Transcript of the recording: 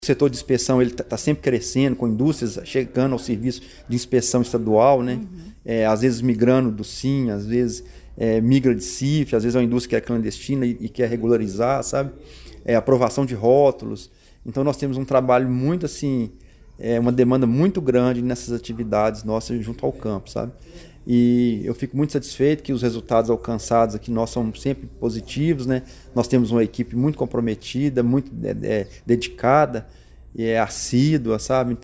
O setor de inspeção ele está sempre crescendo, com indústrias chegando ao serviço de inspeção estadual, né? Às vezes migrando do SIM, às vezes migra de CIF, às vezes é uma indústria que é clandestina e quer regularizar, sabe? Aprovação de rótulos. Então nós temos um trabalho muito assim, uma demanda muito grande nessas atividades nossas junto ao campo, sabe? E eu fico muito satisfeito que os resultados alcançados aqui nós são sempre positivos, né? Nós temos uma equipe muito comprometida, muito dedicada e assídua, sabe?